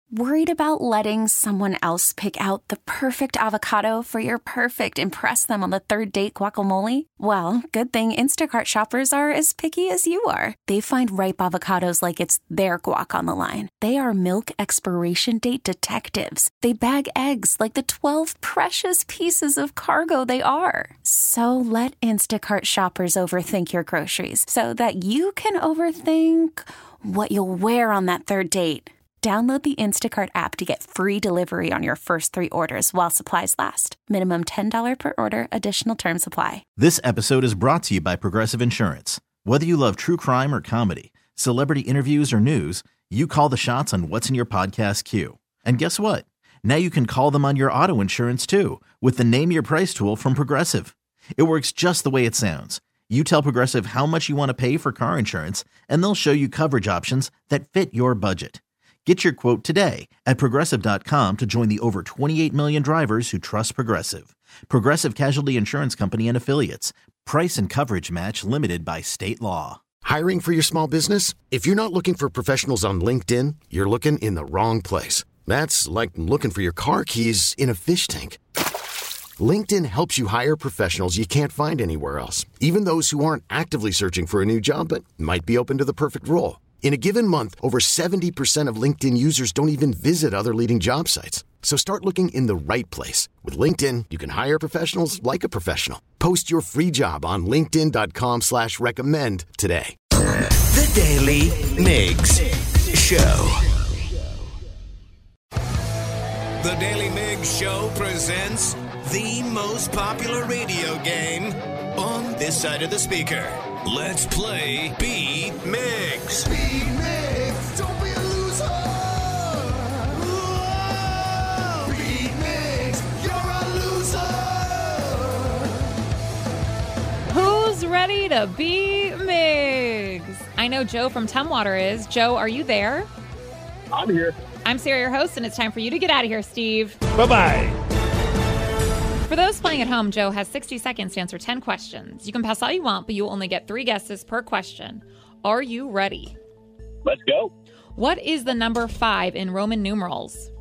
Worried about letting someone else pick out the perfect avocado for your perfect impress them on the third date guacamole? Well, good thing Instacart shoppers are as picky as you are. They find ripe avocados like it's their guac on the line. They are milk expiration date detectives. They bag eggs like the 12 precious pieces of cargo they are. So let Instacart shoppers overthink your groceries so that you can overthink what you'll wear on that third date. Download the Instacart app to get free delivery on your first 3 orders while supplies last. Minimum $10 per order. Additional terms apply. This episode is brought to you by Progressive Insurance. Whether you love true crime or comedy, celebrity interviews or news, you call the shots on what's in your podcast queue. And guess what? Now you can call them on your auto insurance too with the Name Your Price tool from Progressive. It works just the way it sounds. You tell Progressive how much you want to pay for car insurance, and they'll show you coverage options that fit your budget. Get your quote today at Progressive.com to join the over 28 million drivers who trust Progressive. Progressive Casualty Insurance Company and Affiliates. Price and coverage match limited by state law. Hiring for your small business? If you're not looking for professionals on LinkedIn, you're looking in the wrong place. That's like looking for your car keys in a fish tank. LinkedIn helps you hire professionals you can't find anywhere else, even those who aren't actively searching for a new job but might be open to the perfect role. In a given month, over 70% of LinkedIn users don't even visit other leading job sites. So start looking in the right place. With LinkedIn, you can hire professionals like a professional. Post your free job on linkedin.com/recommend today. The Daily Migs Show. The Daily Migs Show presents the most popular radio game on this side of the speaker. Let's play Beat Migs. Beat Migs, don't be a loser. Whoa. Beat Migs, you're a loser. Who's ready to beat Migs? I know Joe from Tumwater is. Joe, are you there? I'm here. I'm Sarah, your host, and it's time for you to get out of here, Steve. Bye-bye. For those playing at home, Joe has 60 seconds to answer 10 questions. You can pass all you want, but you will only get 3 guesses per question. Are you ready? Let's go. What is the number 5 in Roman numerals?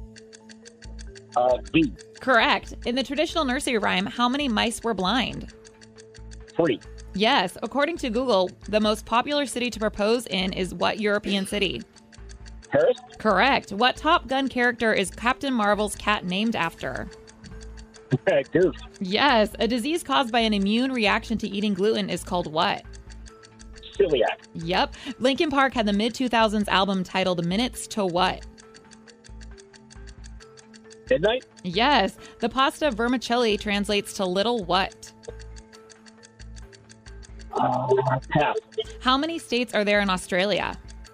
B. Correct. In the traditional nursery rhyme, how many mice were blind? 3. Yes. According to Google, the most popular city to propose in is what European city? Paris. Correct. What Top Gun character is Captain Marvel's cat named after? Goose. Yes. A disease caused by an immune reaction to eating gluten is called what? Celiac. Yep. Linkin Park had the mid-2000s album titled Minutes to what? Midnight. Yes. The pasta vermicelli translates to little what? Pass. How many states are there in Australia?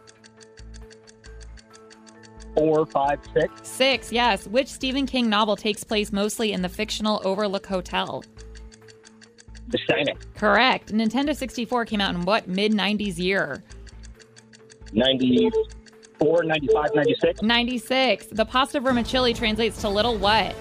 4, 5, 6. 6, yes. Which Stephen King novel takes place mostly in the fictional Overlook Hotel? The Shining. Correct. Nintendo 64 came out in what mid-90s year? 94, 95, 96. 96. The pasta vermicelli translates to little what?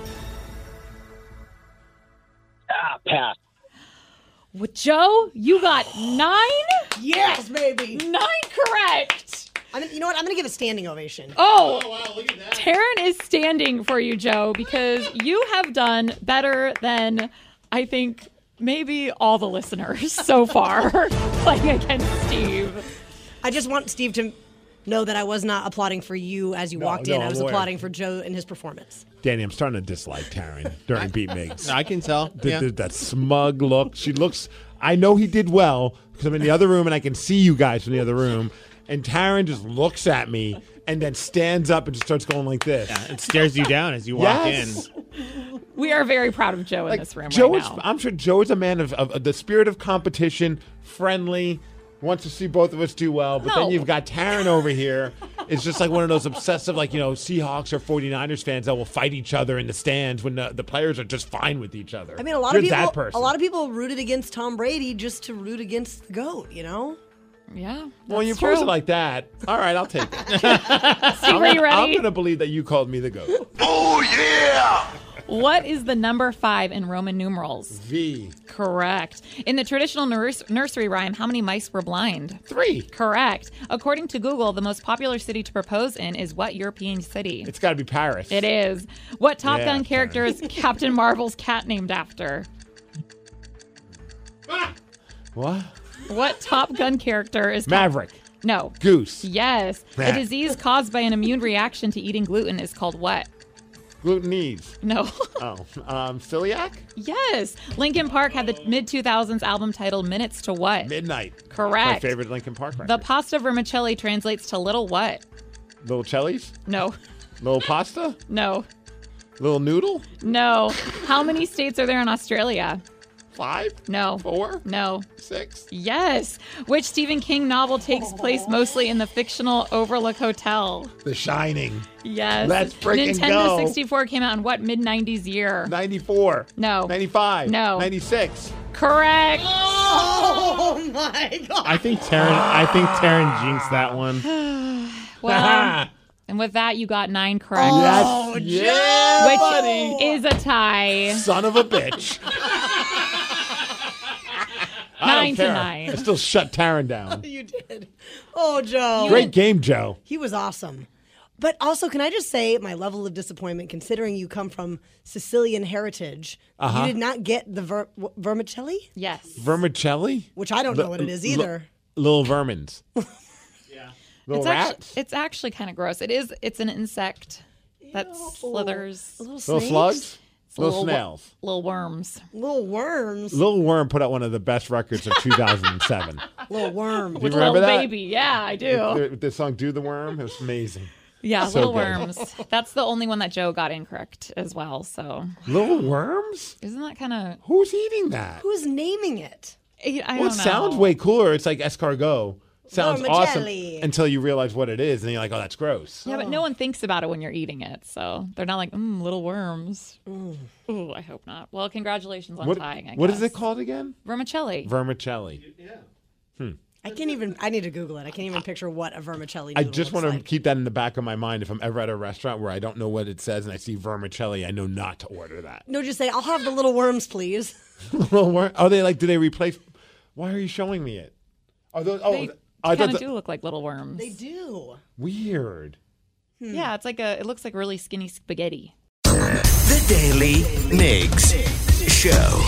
Pass. Well, Joe, you got 9? Yes, baby. 9 correct. You know what? I'm going to give a standing ovation. Oh, wow, look at that. Taryn is standing for you, Joe, because you have done better than, I think, maybe all the listeners so far playing against Steve. I just want Steve to know that I was not applauding for you as you walked in. I was applauding for Joe and his performance. Danny, I'm starting to dislike Taryn during Beat Migs. I can tell. That smug look. She looks, I know he did well because I'm in the other room and I can see you guys from the other room. And Taryn just looks at me and then stands up and just starts going like this. Yeah, it stares you down as you walk in. We are very proud of Joe in this room Joe right is, now. I'm sure Joe is a man of the spirit of competition, friendly, wants to see both of us do well. But then you've got Taryn over here. It's just like one of those obsessive, Seahawks or 49ers fans that will fight each other in the stands when the players are just fine with each other. I mean, a lot of people rooted against Tom Brady just to root against the GOAT, you know? Yeah. Well, you true. pose it like that. All right, I'll take it. Steve, are you ready? I'm going to believe that you called me the GOAT. Oh, yeah! What is the number 5 in Roman numerals? V. Correct. In the traditional nursery rhyme, how many mice were blind? 3. Correct. According to Google, the most popular city to propose in is what European city? It's got to be Paris. It is. What Top Yeah, Gun character is Captain Marvel's cat named after? What? What Top Gun character is Maverick. No. Goose. Yes. A disease caused by an immune reaction to eating gluten is called what? Glutenese. No. Celiac? Yes. Linkin Park had the mid-2000s album titled Minutes to What? Midnight. Correct. My favorite Linkin Park record. The pasta vermicelli translates to little what? Little Chellies? No. Little pasta? No. Little noodle? No. How many states are there in Australia? 5? No. 4? No. 6? Yes. Which Stephen King novel takes place mostly in the fictional Overlook Hotel? The Shining. Yes. Let's freaking Nintendo go. 64 came out in what mid-90s year? 94. No. 95. No. 96. Correct. Oh my God. I think Taryn jinxed that one. Well, and with that, you got 9 correct. Oh, Yeah, which buddy. is a tie. Son of a bitch. I 9 don't to care. 9. I still shut Taryn down. You did. Oh, Joe. Great game, Joe. He was awesome. But also, can I just say my level of disappointment, considering you come from Sicilian heritage, you did not get the vermicelli, Yes. Vermicelli? which I don't know what it is either. Little vermins. Little rats? It's actually kind of gross. It's an insect that slithers. Little Little snakes? slugs? Little Little snails. Little worms. Little worms. Little Worm put out one of the best records of 2007. Little worm. Do you With remember Little that? Baby. Yeah, I do. The song Do the Worm? It was amazing. Yeah, So Little good. Worms. That's the only one that Joe got incorrect as well. So Little Worms? isn't that kind of... Who's eating that? Who's naming it? I don't Well, it know. sounds way cooler. It's like escargot. Sounds awesome Vermicelli. until you realize what it is, and you're like, oh, that's gross. Yeah, but no one thinks about it when you're eating it. So they're not like, little worms. Ooh, I hope not. Well, congratulations on tying, I guess. What is it called again? Vermicelli. Vermicelli. I need to Google it. I can't even picture what a vermicelli I noodle just looks want to like. keep that in the back of my mind. If I'm ever at a restaurant where I don't know what it says and I see vermicelli, I know not to order that. No, just say, I'll have the little worms, please. Little worm? Oh, do they replace? Why are you showing me it? Are those? They I kind thought of do look like little worms. They do. Weird. Yeah, it looks like really skinny spaghetti. The Daily Migs Show.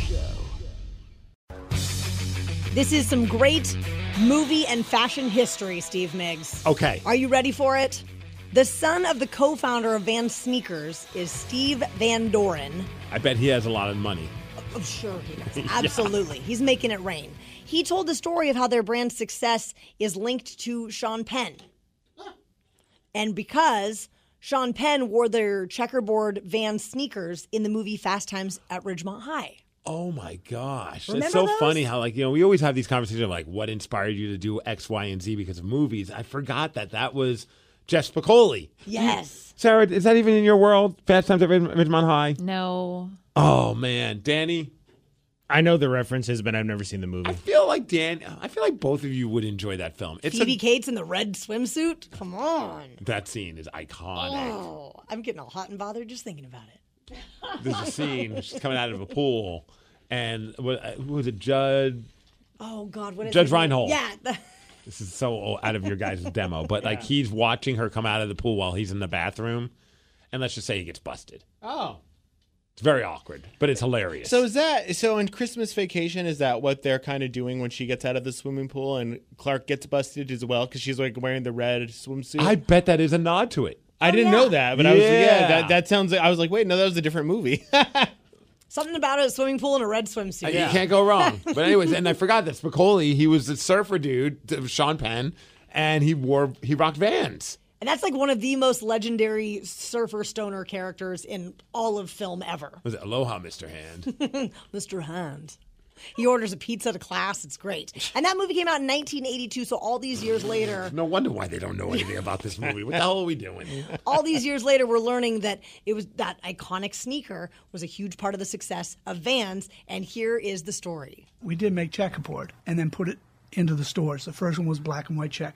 This is some great movie and fashion history, Steve Miggs. Okay. Are you ready for it? The son of the co-founder of Van Sneakers is Steve Van Doren. I bet he has a lot of money. Oh, sure he does. Absolutely. He's making it rain. He told the story of how their brand's success is linked to Sean Penn. And because Sean Penn wore their checkerboard Van sneakers in the movie Fast Times at Ridgemont High. Oh my gosh. Remember It's so those? funny how, like, we always have these conversations of, like, what inspired you to do X, Y, and Z because of movies. I forgot that was Jeff Spicoli. Yes. Sarah, is that even in your world? Fast Times at Ridgemont High? No. Oh, man. Danny? I know the references, but I've never seen the movie. I feel like both of you would enjoy that film. It's Phoebe Cates in the red swimsuit? Come on. That scene is iconic. Oh, I'm getting all hot and bothered just thinking about it. There's a scene, she's coming out of a pool, and who was it, Judge Oh, God. What is Judge his name? Reinhold. Yeah. This is so out of your guys' demo, but like he's watching her come out of the pool while he's in the bathroom, and let's just say he gets busted. Oh. It's very awkward, but it's hilarious. So in Christmas Vacation, is that what they're kind of doing when she gets out of the swimming pool and Clark gets busted as well because she's like wearing the red swimsuit? I bet that is a nod to it. I didn't know that, but I was Yeah. that sounds like I was like, wait, no, that was a different movie. Something about a swimming pool in a red swimsuit. You can't go wrong. But anyways, and I forgot that Spicoli, he was a surfer dude, Sean Penn, and he rocked Vans. And that's like one of the most legendary surfer stoner characters in all of film ever. Was it Aloha, Mr. Hand? Mr. Hand. He orders a pizza to class. It's great. And that movie came out in 1982, so all these years later... No wonder why they don't know anything about this movie. What the hell are we doing? All these years later, we're learning that it was that iconic sneaker was a huge part of the success of Vans, and here is the story. We did make checkerboard and then put it into the stores. The first one was black and white check.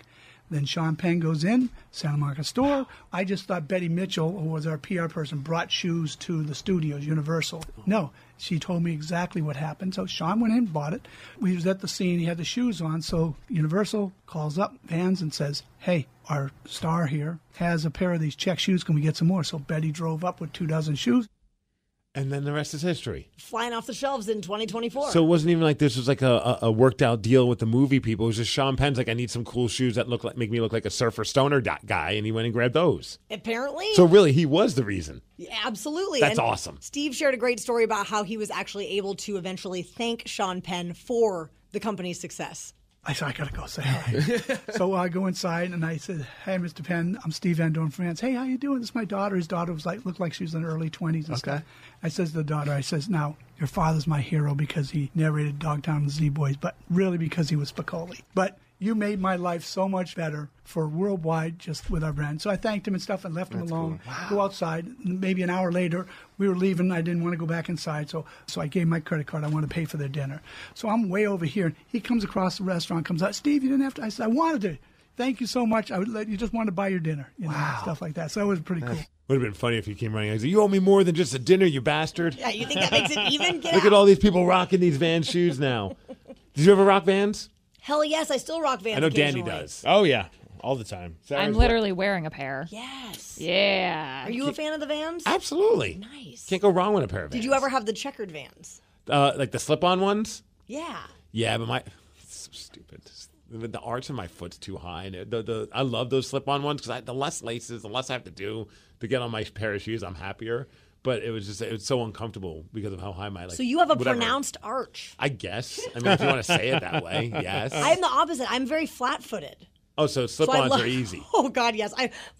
Then Sean Penn goes in, Santa Monica store. I just thought Betty Mitchell, who was our PR person, brought shoes to the studios, Universal. No, she told me exactly what happened. So Sean went in, bought it. We was at the scene. He had the shoes on. So Universal calls up Vans and says, hey, our star here has a pair of these check shoes. Can we get some more? So Betty drove up with 24 shoes. And then the rest is history. Flying off the shelves in 2024. So it wasn't even like this was like a worked out deal with the movie people. It was just Sean Penn's like, I need some cool shoes that make me look like a surfer stoner guy, and he went and grabbed those. Apparently. So really, he was the reason. Yeah, absolutely. That's and awesome. Steve shared a great story about how he was actually able to eventually thank Sean Penn for the company's success. I said, I got to go say hi. So I go inside and I said, hey, Mr. Penn, I'm Steve Van Dorn France. Hey, how you doing? This is my daughter. His daughter looked like she was in her early 20s and stuff. I says to the daughter, now, your father's my hero because he narrated Dogtown and the Z-Boys, but really because he was Spicoli. But you made my life so much better for worldwide just with our brand. So I thanked him and stuff and left him alone. Cool. Wow. Go outside. Maybe an hour later, we were leaving. I didn't want to go back inside. So I gave my credit card. I wanted to pay for their dinner. So I'm way over here. He comes across the restaurant, comes out. Steve, you didn't have to. I said, I wanted to. Thank you so much. I would let you just wanted to buy your dinner. Stuff like that. So it was pretty cool. Would have been funny if he came running. I said, you owe me more than just a dinner, you bastard. Yeah, you think that makes it even? Look at all these people rocking these Vans shoes now. Did you ever rock Vans? Hell yes, I still rock Vans. I know Danny does. Oh, yeah. All the time. I'm literally wearing a pair. Yes. Yeah. Are you a fan of the Vans? Absolutely. Nice. Can't go wrong with a pair of Vans. Did you ever have the checkered Vans? Like the slip-on ones? Yeah. Yeah, but it's so stupid. The arch of my foot's too high. And I love those slip-on ones because the less laces, the less I have to do to get on my pair of shoes, I'm happier. But it was so uncomfortable because of how high my So you have a whatever. pronounced arch. I guess. I mean, if you want to say it that way, yes. I'm the opposite. I'm very flat-footed. Oh, so slip-ons are easy. Oh God, yes.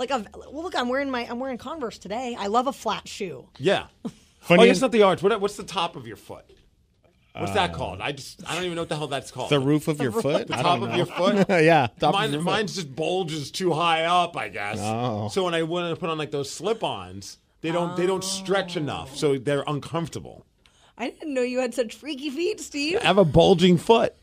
Look, I'm wearing Converse today. I love a flat shoe. Yeah. Funny it's not the arch. What's the top of your foot? What's that called? I don't even know what the hell that's called. The roof of your foot? The top of your foot? Yeah. Mine's just bulges too high up, I guess. Oh. So when I want to put on like those slip-ons, they don't stretch enough, so they're uncomfortable. I didn't know you had such freaky feet, Steve. I have a bulging foot.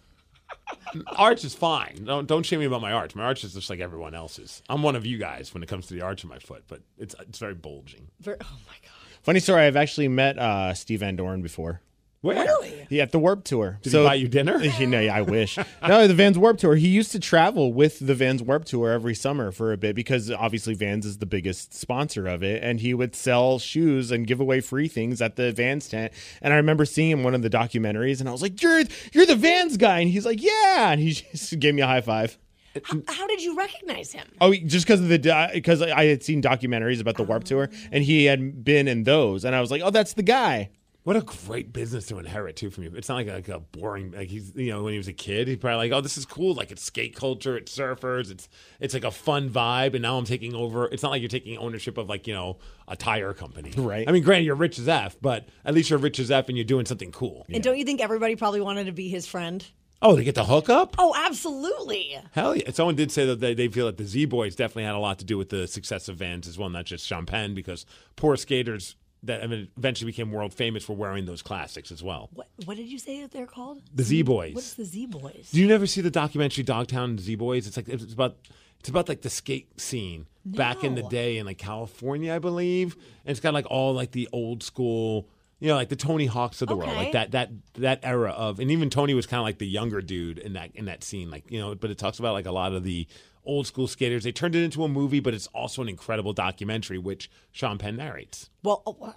Arch is fine. Don't shame me about my arch. My arch is just like everyone else's. I'm one of you guys when it comes to the arch of my foot, but it's very bulging. Oh my God. Funny story. I've actually met Steve Van Dorn before. Where? Really? Yeah, at the Warped Tour. Did he buy you dinner? Yeah, I wish. No, the Vans Warped Tour. He used to travel with the Vans Warped Tour every summer for a bit because obviously Vans is the biggest sponsor of it, and he would sell shoes and give away free things at the Vans tent. And I remember seeing him in one of the documentaries, and I was like, "You're the Vans guy," and he's like, "Yeah," and he just gave me a high five. How did you recognize him? Oh, just because I had seen documentaries about the Warped Tour, and he had been in those, and I was like, "Oh, that's the guy." What a great business to inherit too from you. It's not like a boring he's when he was a kid, he's probably like, oh, this is cool. Like it's skate culture, it's surfers, it's like a fun vibe, and now I'm taking over. It's not like you're taking ownership of a tire company. Right. I mean, granted, you're rich as F, but at least you're rich as F and you're doing something cool. And don't you think everybody probably wanted to be his friend? Oh, they get the hookup? Oh, absolutely. Hell yeah. Someone did say that they feel that the Z-Boys definitely had a lot to do with the success of Vans as well, not just Sean Penn, because poor skaters that eventually became world famous for wearing those classics as well. What did you say that they're called? The Z-Boys. What's the Z-Boys? Do you never see the documentary Dogtown and the Z-Boys? It's about like the skate scene back in the day in like California, I believe. And it's got like all like the old school, like the Tony Hawks of the world, like that era of, and even Tony was kind of like the younger dude in that scene, but it talks about like a lot of the old school skaters. They turned it into a movie, but it's also an incredible documentary, which Sean Penn narrates. Well,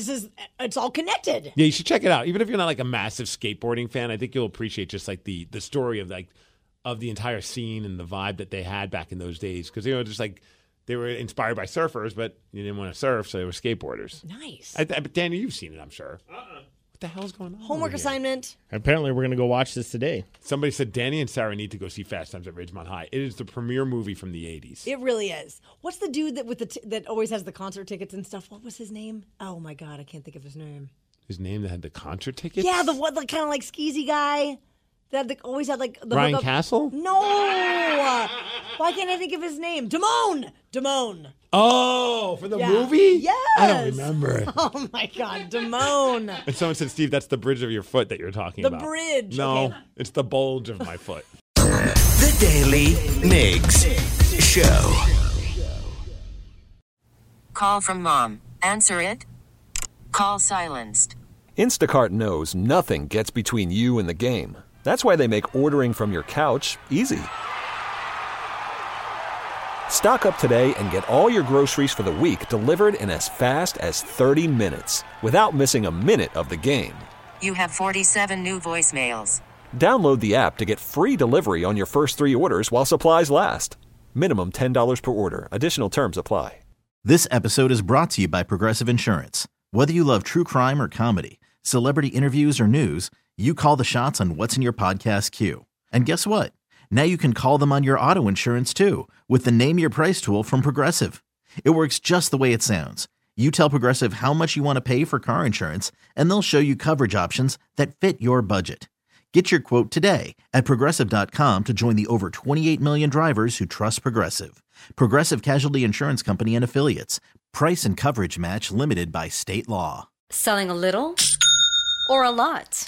it's all connected. Yeah, you should check it out. Even if you're not like a massive skateboarding fan, I think you'll appreciate just like the story of the entire scene and the vibe that they had back in those days. Because just like they were inspired by surfers, but you didn't want to surf, so they were skateboarders. Nice. But Danny, you've seen it, I'm sure. What the hell is going on? Homework assignment. Apparently, we're going to go watch this today. Somebody said Danny and Sarah need to go see Fast Times at Ridgemont High. It is the premiere movie from the 80s. It really is. What's the dude that always has the concert tickets and stuff? What was his name? Oh my God, I can't think of his name. His name that had the concert tickets? Yeah, the kind of like skeezy guy that always had like the Ryan Castle? No. Why can't I think of his name? Damone. Oh, for the movie? Yes. I don't remember it. Oh my God, Damone. And someone said, Steve, that's the bridge of your foot that you're talking about. The bridge. No, Okay. it's the bulge of my foot. The Daily Migs. Show. Call from mom. Answer it. Call silenced. Instacart knows nothing gets between you and the game. That's why they make ordering from your couch easy. Stock up today and get all your groceries for the week delivered in as fast as 30 minutes without missing a minute of the game. You have 47 new voicemails. Download the app to get free delivery on your first 3 orders while supplies last. Minimum $10 per order. Additional terms apply. This episode is brought to you by Progressive Insurance. Whether you love true crime or comedy, celebrity interviews or news, you call the shots on what's in your podcast queue. And guess what? Now you can call them on your auto insurance too with the Name Your Price tool from Progressive. It works just the way it sounds. You tell Progressive how much you want to pay for car insurance, and they'll show you coverage options that fit your budget. Get your quote today at Progressive.com to join the over 28 million drivers who trust Progressive. Progressive Casualty Insurance Company and Affiliates. Price and coverage match limited by state law. Selling a little or a lot?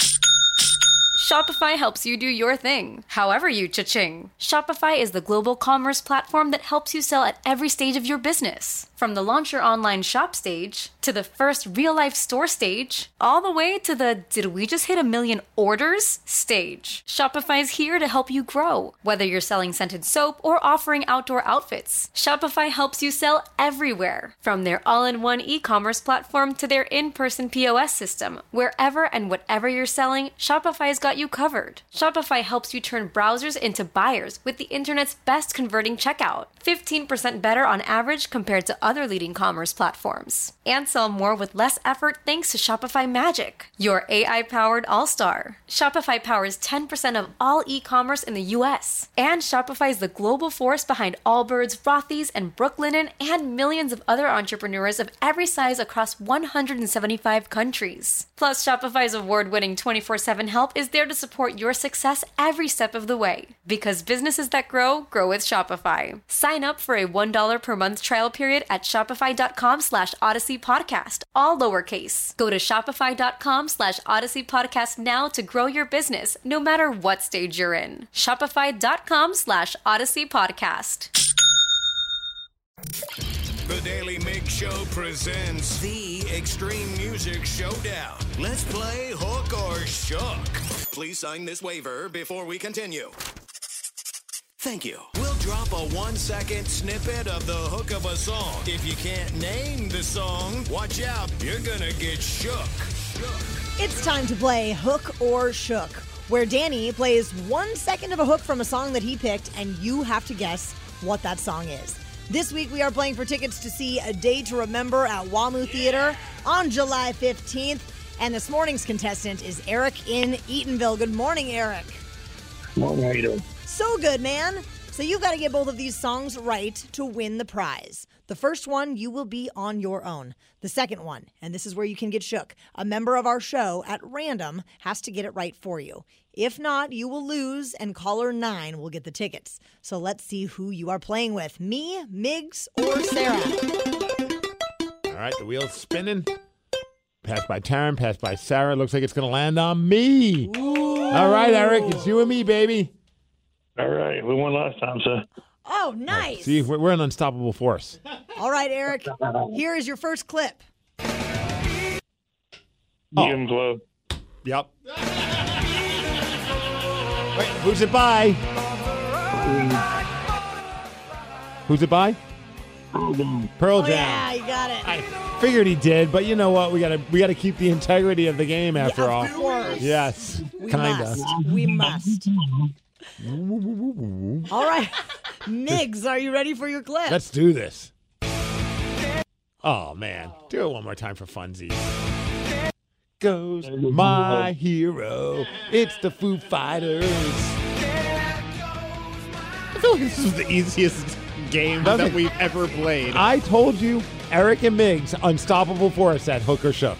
Shopify helps you do your thing, however you cha-ching. Shopify is the global commerce platform that helps you sell at every stage of your business. From the launch your online shop stage, to the first real-life store stage, all the way to the did we just hit 1 million orders stage. Shopify is here to help you grow. Whether you're selling scented soap or offering outdoor outfits, Shopify helps you sell everywhere. From their all-in-one e-commerce platform to their in-person POS system, wherever and whatever you're selling, Shopify's got you covered. Shopify helps you turn browsers into buyers with the internet's best converting checkout. 15% better on average compared to other leading commerce platforms. And sell more with less effort thanks to Shopify Magic, your AI-powered all-star. Shopify powers 10% of all e-commerce in the U.S. And Shopify is the global force behind Allbirds, Rothy's, and Brooklinen, and millions of other entrepreneurs of every size across 175 countries. Plus, Shopify's award-winning 24/7 help is there to support your success every step of the way. Because businesses that grow, grow with Shopify. Sign up for a $1 per month trial period at shopify.com/Odyssey Podcast, all lowercase. Go to shopify.com/Odyssey Podcast now to grow your business, no matter what stage you're in. Shopify.com/Odyssey Podcast. The Daily Mig Show presents the Extreme Music Showdown. Let's play Hook or Shook. Please sign this waiver before we continue. Thank you. We'll drop a 1-second snippet of the hook of a song. If you can't name the song, watch out. You're gonna get shook. It's time to play Hook or Shook, where Danny plays 1 second of a hook from a song that he picked, and you have to guess what that song is. This week, we are playing for tickets to see A Day to Remember at WAMU Theater on July 15th. And this morning's contestant is Eric in Eatonville. Good morning, Eric. Morning, how you doing? So good, man. So you've got to get both of these songs right to win the prize. The first one, you will be on your own. The second one, and this is where you can get shook, a member of our show at random has to get it right for you. If not, you will lose, and caller 9 will get the tickets. So let's see who you are playing with. Me, Miggs, or Sarah? All right, the wheel's spinning. Pass by Taryn, pass by Sarah. Looks like it's going to land on me. Ooh. All right, Eric, it's you and me, baby. All right, we won last time, sir. Oh, nice. See, we're an unstoppable force. All right, Eric, here is your first clip. Medium glow. Yep. Wait, who's it by? Who's it by? Pearl Jam. Yeah, you got it. I figured he did, but you know what? We gotta keep the integrity of the game after all. Of course. Yes, kinda. We must. All right, Miggs, are you ready for your clip? Let's do this. Oh man, do it one more time for funsies. Goes my hero. It's the Foo Fighters. I feel like this is the easiest game that we've ever played. I told you, Eric and Miggs, unstoppable force at Hook or Shook.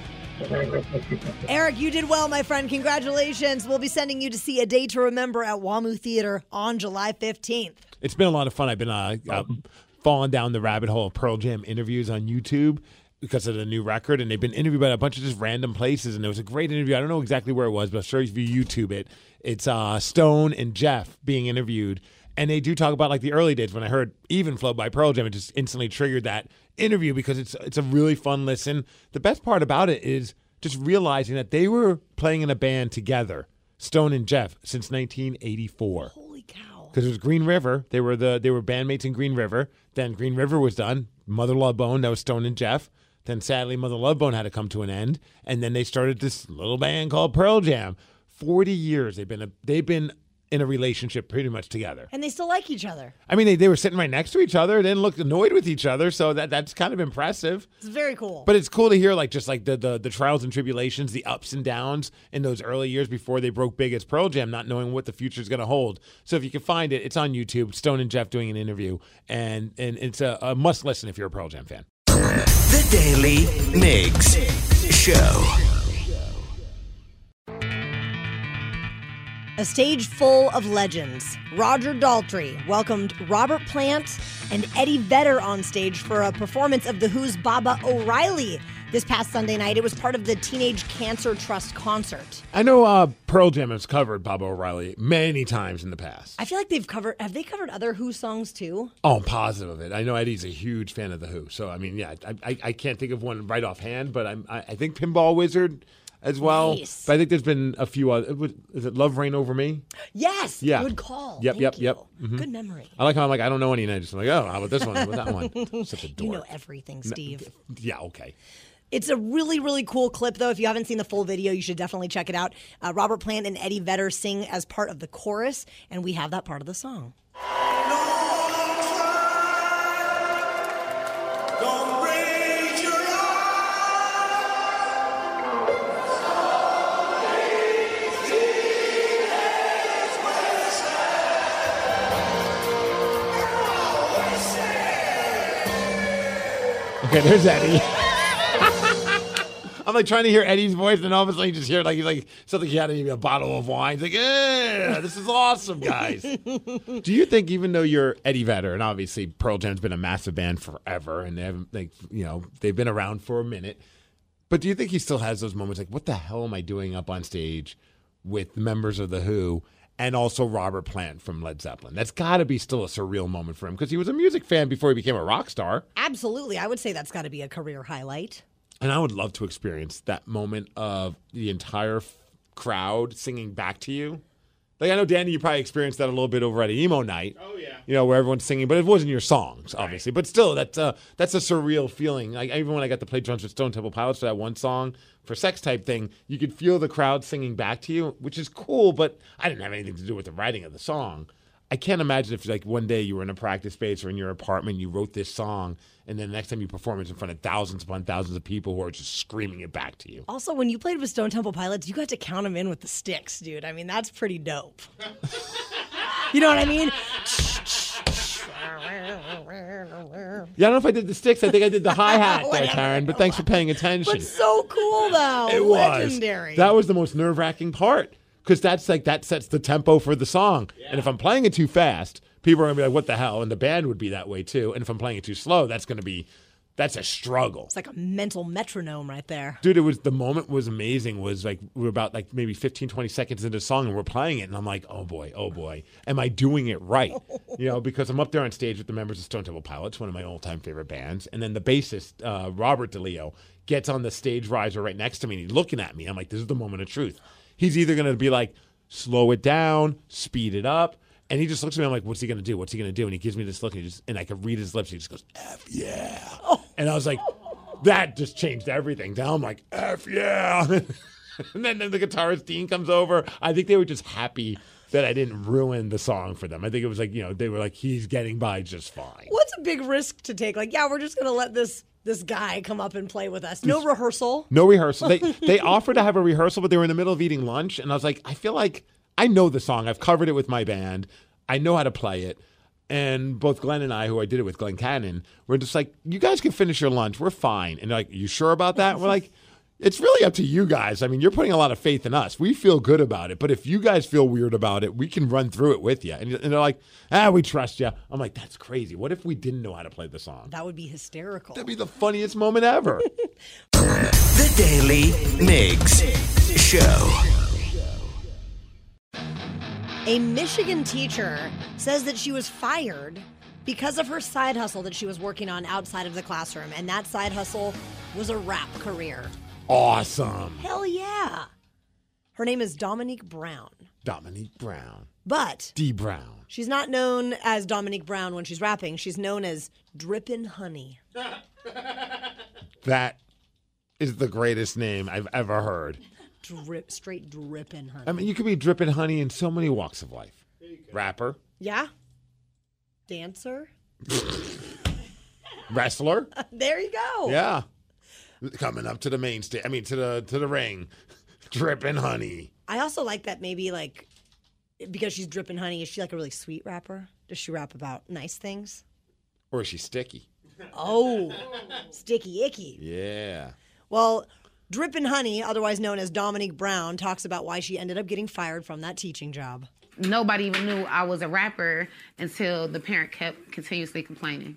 Eric, you did well, my friend. Congratulations. We'll be sending you to see A Day to Remember at WAMU Theater on July 15th. It's been a lot of fun. I've been falling down the rabbit hole of Pearl Jam interviews on YouTube because of the new record, and they've been interviewed by a bunch of just random places, and it was a great interview. I don't know exactly where it was, but I'm sure if you YouTube it, it's Stone and Jeff being interviewed, And they do talk about like the early days when I heard Even Flow by Pearl Jam. It just instantly triggered that interview because it's a really fun listen. The best part about it is just realizing that they were playing in a band together, Stone and Jeff, since 1984. Holy cow. Because it was Green River. They were bandmates in Green River. Then Green River was done. Mother Love Bone, that was Stone and Jeff. Then sadly, Mother Love Bone had to come to an end. And then they started this little band called Pearl Jam. 40 years they've been in a relationship pretty much together. And they still like each other. I mean, they were sitting right next to each other. They didn't look annoyed with each other, so that's kind of impressive. It's very cool. But it's cool to hear like just like the trials and tribulations, the ups and downs in those early years before they broke big as Pearl Jam, not knowing what the future is going to hold. So if you can find it, it's on YouTube. Stone and Jeff doing an interview, and it's a must listen if you're a Pearl Jam fan. The Daily Migs Show. A stage full of legends. Roger Daltrey welcomed Robert Plant and Eddie Vedder on stage for a performance of The Who's Baba O'Reilly this past Sunday night. It was part of the Teenage Cancer Trust concert. I know Pearl Jam has covered Baba O'Reilly many times in the past. I feel like have they covered other Who songs too? Oh, I'm positive of it. I know Eddie's a huge fan of The Who. So, I mean, yeah, I can't think of one right offhand, but I think Pinball Wizard as well. Nice. But I think there's been a few other. Is it Love Reign Over Me? Yes. Yeah. Good call. Yep. Thank you. Mhm. Good memory. I like how I'm like, I don't know any, and I just like, oh, how about this one? How about that one? Such a dork. You know everything, Steve. Yeah, okay. It's a really, really cool clip, though. If you haven't seen the full video, you should definitely check it out. Robert Plant and Eddie Vedder sing as part of the chorus, and we have that part of the song. Okay, there's Eddie. I'm like trying to hear Eddie's voice, and then all of a sudden you just hear he's like something he had maybe a bottle of wine. He's like, yeah, this is awesome, guys. Do you think, even though you're Eddie Vedder, and obviously Pearl Jam's been a massive band forever, and they haven't they've been around for a minute, but do you think he still has those moments like, what the hell am I doing up on stage with members of The Who? And also Robert Plant from Led Zeppelin. That's got to be still a surreal moment for him because he was a music fan before he became a rock star. Absolutely. I would say that's got to be a career highlight. And I would love to experience that moment of the entire crowd singing back to you. Like, I know, Danny, you probably experienced that a little bit over at Emo Night. Oh, yeah. You know, where everyone's singing, but it wasn't your songs, obviously. Right. But still, that's a surreal feeling. Like, even when I got to play drums with Stone Temple Pilots for that one song, for Sex Type thing, you could feel the crowd singing back to you, which is cool, but I didn't have anything to do with the writing of the song. I can't imagine if, like, one day you were in a practice space or in your apartment, you wrote this song, and then the next time you perform it's in front of thousands upon thousands of people who are just screaming it back to you. Also, when you played with Stone Temple Pilots, you got to count them in with the sticks, dude. I mean, that's pretty dope. You know what I mean? Yeah, I don't know if I did the sticks. I think I did the hi-hat there, Karen, but thanks for paying attention. But so cool, though. It was. Legendary. That was the most nerve-wracking part because that sets the tempo for the song. Yeah. And if I'm playing it too fast, people are going to be like, what the hell? And the band would be that way, too. And if I'm playing it too slow, that's a struggle. It's like a mental metronome right there. Dude, the moment was amazing. Was like, we're about like maybe 15, 20 seconds into the song and we're playing it. And I'm like, oh boy, am I doing it right? You know, because I'm up there on stage with the members of Stone Temple Pilots, one of my all-time favorite bands. And then the bassist, Robert DeLeo, gets on the stage riser right next to me and he's looking at me. I'm like, this is the moment of truth. He's either going to be like, slow it down, speed it up. And he just looks at me. I'm like, what's he going to do? What's he going to do? And he gives me this look, and I could read his lips. He just goes, F yeah. Oh. And I was like, that just changed everything. Now I'm like, F yeah. And then the guitarist, Dean, comes over. I think they were just happy that I didn't ruin the song for them. I think it was like, they were like, he's getting by just fine. What's a big risk to take? Like, yeah, we're just going to let this guy come up and play with us. No rehearsal. No rehearsal. They offered to have a rehearsal, but they were in the middle of eating lunch. And I was like, I feel like I know the song. I've covered it with my band. I know how to play it. And both Glenn and I, who I did it with, Glenn Cannon, we're just like, you guys can finish your lunch. We're fine. And they're like, you sure about that? We're like, it's really up to you guys. I mean, you're putting a lot of faith in us. We feel good about it. But if you guys feel weird about it, we can run through it with you. And they're like, we trust you. I'm like, that's crazy. What if we didn't know how to play the song? That would be hysterical. That'd be the funniest moment ever. The Daily Migs Show. A Michigan teacher says that she was fired because of her side hustle that she was working on outside of the classroom. And that side hustle was a rap career. Awesome. Hell yeah. Her name is Dominique Brown. Dominique Brown. But D. Brown. She's not known as Dominique Brown when she's rapping. She's known as Drippin' Honey. That is the greatest name I've ever heard. Straight drippin' honey. I mean, you could be dripping honey in so many walks of life. Rapper. Yeah. Dancer. Wrestler. There you go. Yeah. Coming up to the main stage. I mean, to the ring. Dripping honey. I also like that maybe like because she's dripping honey, is she like a really sweet rapper? Does she rap about nice things? Or is she sticky? Oh, sticky icky. Yeah. Well, Drippin' Honey, otherwise known as Dominique Brown, talks about why she ended up getting fired from that teaching job. Nobody even knew I was a rapper until the parent kept continuously complaining.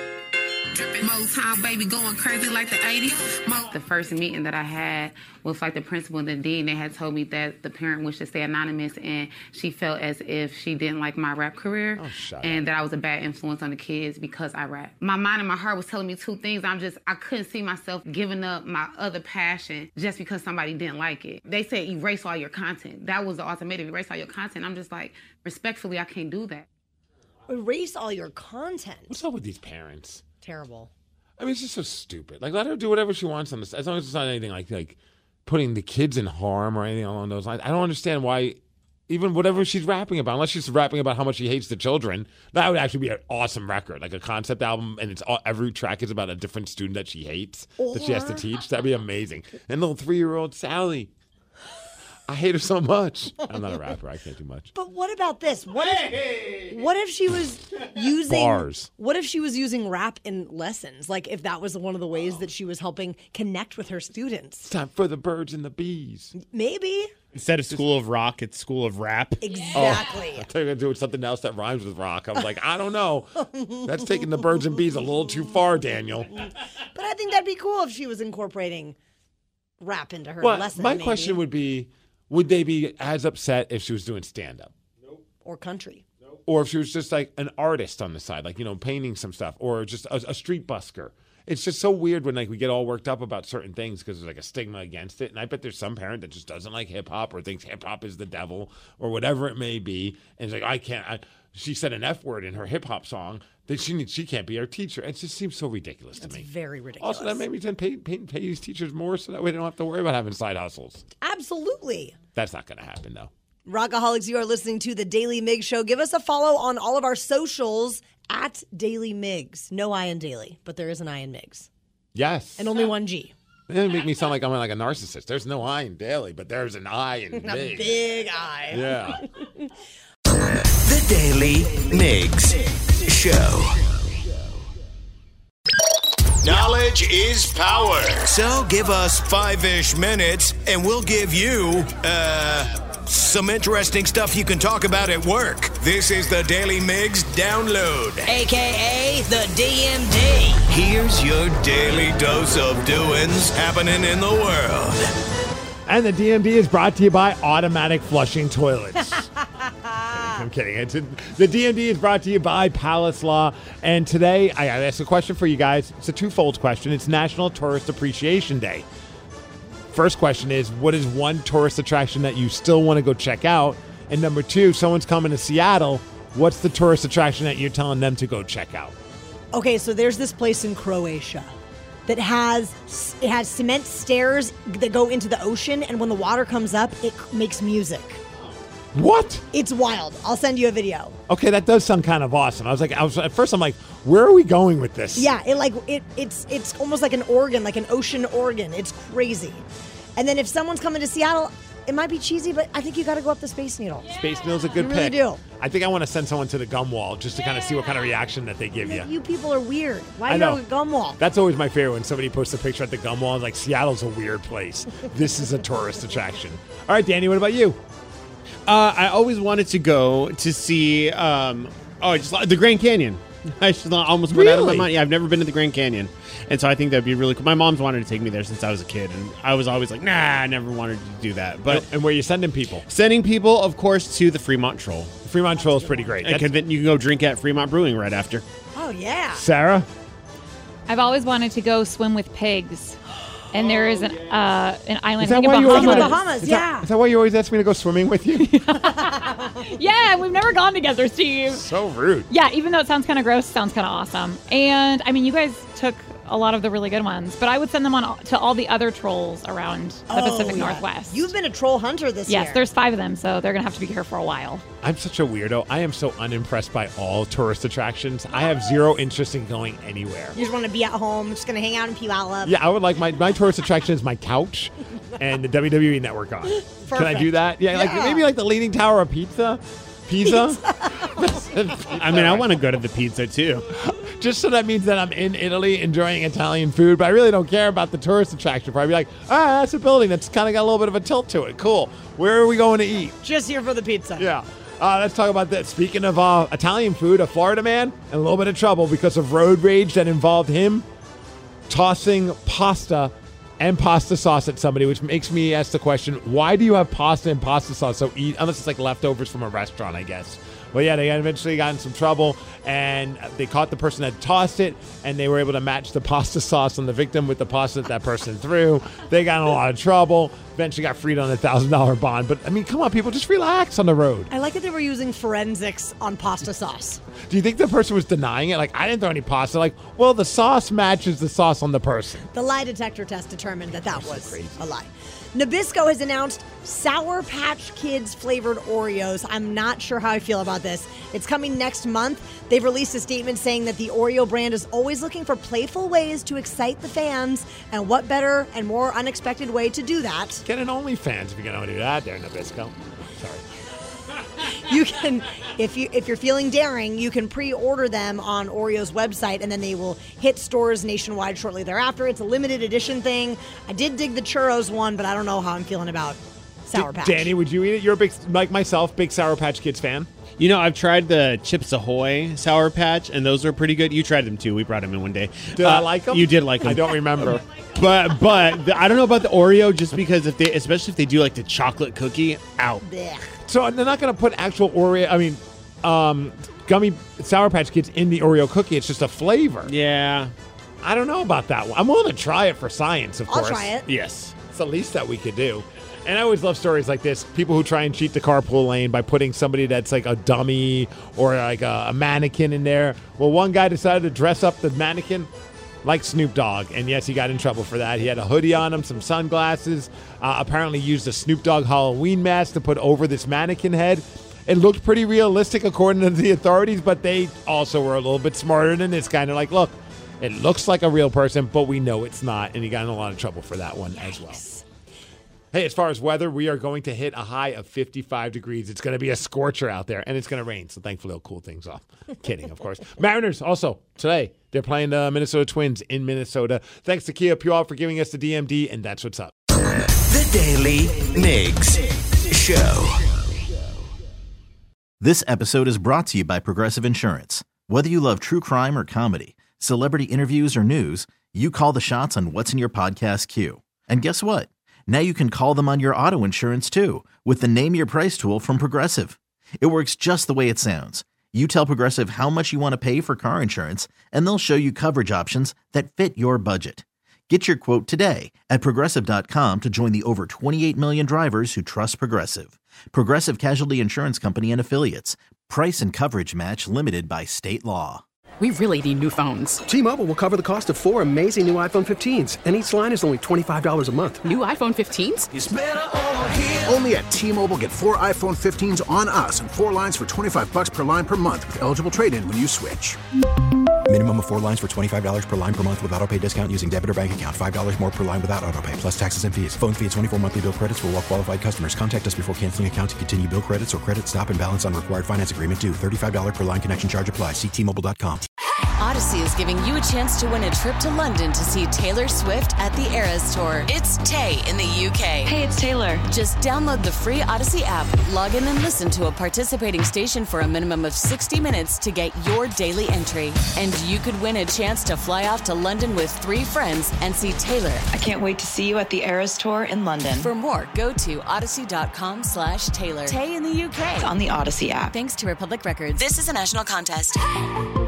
Motown baby going crazy like the 80s. The first meeting that I had with like the principal and the dean, they had told me that the parent wished to stay anonymous and she felt as if she didn't like my rap career and that I was a bad influence on the kids because I rap. My mind and my heart was telling me two things. I couldn't see myself giving up my other passion just because somebody didn't like it. They said erase all your content. That was the ultimatum, erase all your content. I'm just like, respectfully, I can't do that. Erase all your content? What's up with these parents? Terrible. I mean, it's just so stupid. Like, let her do whatever she wants on this, as long as it's not anything like putting the kids in harm or anything along those lines. I don't understand why, even whatever she's rapping about, unless she's rapping about how much she hates the children, that would actually be an awesome record, like a concept album, and it's every track is about a different student that she hates, that she has to teach. That'd be amazing. And little 3-year-old Sally. I hate her so much. I'm not a rapper. I can't do much. But what about this? What if she was using bars? What if she was using rap in lessons? Like if that was one of the ways that she was helping connect with her students. It's time for the birds and the bees. Maybe. Instead of School of Rock, it's School of Rap. Exactly. I thought you were going to do something else that rhymes with rock. I was like, I don't know. That's taking the birds and bees a little too far, Daniel. But I think that'd be cool if she was incorporating rap into her lesson. My question would be, would they be as upset if she was doing stand-up? Nope. Or country. Nope. Or if she was just like an artist on the side, like, painting some stuff, or just a street busker. It's just so weird when we get all worked up about certain things because there's like a stigma against it. And I bet there's some parent that just doesn't like hip-hop or thinks hip-hop is the devil or whatever it may be. And it's like, she said an F word in her hip-hop song that she can't be our teacher. It just seems so ridiculous to me. It's very ridiculous. Also, that made me pay these teachers more so that we don't have to worry about having side hustles. Absolutely. That's not going to happen, though. Rockaholics, you are listening to The Daily Migs Show. Give us a follow on all of our socials at Daily Migs. No I in Daily, but there is an I in Migs. Yes. And only one G. It doesn't make me sound like I'm like a narcissist. There's no I in Daily, but there's an I in Migs. A big I. Yeah. The Daily Migs Show. Knowledge is power. So give us 5-ish minutes and we'll give you, some interesting stuff you can talk about at work. This is the Daily Migs Download. AKA the DMD. Here's your daily dose of doings happening in the world. And the DMD is brought to you by Automatic Flushing Toilets. I'm kidding. The DMD is brought to you by Palace Law. And today, I asked a question for you guys. It's a twofold question. It's National Tourist Appreciation Day. First question is, what is one tourist attraction that you still want to go check out? And number two, someone's coming to Seattle. What's the tourist attraction that you're telling them to go check out? Okay, so there's this place in Croatia that has cement stairs that go into the ocean, and when the water comes up, it makes music. What? It's wild. I'll send you a video. Okay, that does sound kind of awesome. At first I'm like, where are we going with this? Yeah, it's almost like an organ, like an ocean organ. It's crazy. And then if someone's coming to Seattle, it might be cheesy, but I think you got to go up the Space Needle. Yeah. Space Needle's a good pick. I really do. I think I want to send someone to the gum wall just to kind of see what kind of reaction that they give you. You people are weird. Why do you go to the gum wall? That's always my favorite when somebody posts a picture at the gum wall. It's like, Seattle's a weird place. This is a tourist attraction. All right, Danny, what about you? I always wanted to go to see the Grand Canyon. I just almost went out of my Really? mind. Yeah, I've never been to the Grand Canyon, and so I think that'd be really cool. My mom's wanted to take me there since I was a kid, and I was always like, nah, I never wanted to do that. But And where are you sending people? Sending people, of course, to the Fremont Troll. Fremont Troll is pretty great. And then you can go drink at Fremont Brewing right after. Oh, yeah. Sarah? I've always wanted to go swim with pigs. And there is an island Is that in why you always Bahamas. Bahamas, yeah. Is that why you always ask me to go swimming with you? Yeah, we've never gone together, Steve. So rude. Yeah, even though it sounds kind of gross, it sounds kind of awesome. And I mean, you guys took a lot of the really good ones, but I would send them on to all the other trolls around the Pacific yeah. Northwest. You've been a troll hunter this year. Yes, there's 5 of them, so they're gonna have to be here for a while. I'm such a weirdo. I am so unimpressed by all tourist attractions. I have zero interest in going anywhere. You just want to be at home, just going to hang out in Puyallup. Yeah, I would like my tourist attraction is my couch and the WWE Network on. Can I do that? Yeah, like maybe like the Leaning Tower of Pisa. I mean, I want to go to the pizza too. Just so that means that I'm in Italy enjoying Italian food, but I really don't care about the tourist attraction. I'd be like, that's a building that's kind of got a little bit of a tilt to it. Cool. Where are we going to eat? Just here for the pizza. Yeah. Let's talk about that. Speaking of Italian food, a Florida man in a little bit of trouble because of road rage that involved him tossing pasta and pasta sauce at somebody, which makes me ask the question, why do you have pasta and pasta sauce unless it's like leftovers from a restaurant, I guess. Well, yeah, they eventually got in some trouble, and they caught the person that tossed it, and they were able to match the pasta sauce on the victim with the pasta that person threw. They got in a lot of trouble. Eventually got freed on a $1,000 bond. But, I mean, come on, people, just relax on the road. I like that they were using forensics on pasta sauce. Do you think the person was denying it? Like, I didn't throw any pasta. Like, well, the sauce matches the sauce on the person. The lie detector test determined that was a lie. Nabisco has announced Sour Patch Kids flavored Oreos. I'm not sure how I feel about this. It's coming next month. They've released a statement saying that the Oreo brand is always looking for playful ways to excite the fans, and what better and more unexpected way to do that? Get an OnlyFans if you're going to do that there, Nabisco. Sorry. You can, if you're feeling daring, you can pre-order them on Oreo's website, and then they will hit stores nationwide shortly thereafter. It's a limited edition thing. I did dig the churros one, but I don't know how I'm feeling about Sour Patch. Danny, would you eat it? You're a big, like myself, big Sour Patch Kids fan. You know, I've tried the Chips Ahoy Sour Patch, and those are pretty good. You tried them too. We brought them in one day. Did I like them? You did like them. I don't remember. But I don't know about the Oreo, just because especially if they do like the chocolate cookie, out. Blech. So they're not going to put actual Oreo, gummy Sour Patch Kids in the Oreo cookie. It's just a flavor. Yeah. I don't know about that one. I'm willing to try it for science, of course. I'll try it. Yes. It's the least that we could do. And I always love stories like this. People who try and cheat the carpool lane by putting somebody that's like a dummy or like a mannequin in there. Well, one guy decided to dress up the mannequin like Snoop Dogg. And yes, he got in trouble for that. He had a hoodie on him, some sunglasses, apparently used a Snoop Dogg Halloween mask to put over this mannequin head. It looked pretty realistic according to the authorities, but they also were a little bit smarter than this kind of like, look, it looks like a real person, but we know it's not. And he got in a lot of trouble for that one as well. Hey, as far as weather, we are going to hit a high of 55 degrees. It's going to be a scorcher out there, and it's going to rain, so thankfully it'll cool things off. Kidding, of course. Mariners, also, today, they're playing the Minnesota Twins in Minnesota. Thanks to Kia Puyallup for giving us the DMD, and that's what's up. The Daily Migs Show. This episode is brought to you by Progressive Insurance. Whether you love true crime or comedy, celebrity interviews or news, you call the shots on what's in your podcast queue. And guess what? Now you can call them on your auto insurance too with the Name Your Price tool from Progressive. It works just the way it sounds. You tell Progressive how much you want to pay for car insurance, and they'll show you coverage options that fit your budget. Get your quote today at Progressive.com to join the over 28 million drivers who trust Progressive. Progressive Casualty Insurance Company and Affiliates. Price and coverage match limited by state law. We really need new phones. T-Mobile will cover the cost of 4 amazing new iPhone 15s, and each line is only $25 a month. New iPhone 15s? It's better over here. Only at T-Mobile, get 4 iPhone 15s on us and 4 lines for $25 per line per month with eligible trade-in when you switch. Minimum of 4 lines for $25 per line per month with autopay discount using debit or bank account. $5 more per line without autopay, plus taxes and fees. Phone fee at 24 monthly bill credits for well-qualified customers. Contact us before canceling account to continue bill credits or credit stop and balance on required finance agreement due. $35 per line connection charge applies. See T-Mobile.com. Odyssey is giving you a chance to win a trip to London to see Taylor Swift at the Eras Tour. It's Tay in the UK. Hey, it's Taylor. Just download the free Odyssey app, log in and listen to a participating station for a minimum of 60 minutes to get your daily entry. And you could win a chance to fly off to London with 3 friends and see Taylor. I can't wait to see you at the Eras Tour in London. For more, go to odyssey.com/Taylor. Tay in the UK. It's on the Odyssey app. Thanks to Republic Records. This is a national contest.